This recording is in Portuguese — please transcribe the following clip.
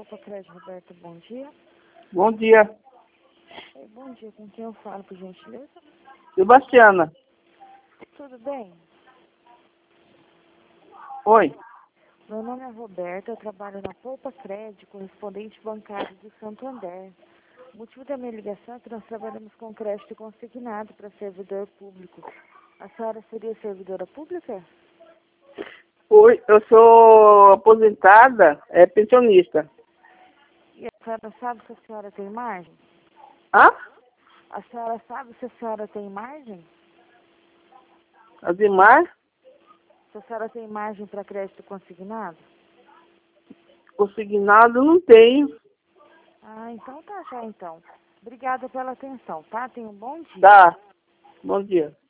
Poupa Crédito, Roberto, bom dia. Bom dia, Bom dia, com quem eu falo, por gentileza? Sebastiana. Tudo bem? Oi. Meu nome é Roberto, eu trabalho na Poupa Crédito, correspondente bancário do Santander. O motivo da minha ligação é que nós trabalhamos com crédito consignado para servidor público. A senhora seria servidora pública? Oi, eu sou aposentada, pensionista. E a senhora sabe se a senhora tem margem? Hã? A senhora sabe se a senhora tem margem? Ademais, Se a senhora tem margem para crédito consignado? consignado não tenho. Ah, então tá já então. Obrigada pela atenção, tá? Tenha um bom dia. Tá. Bom dia.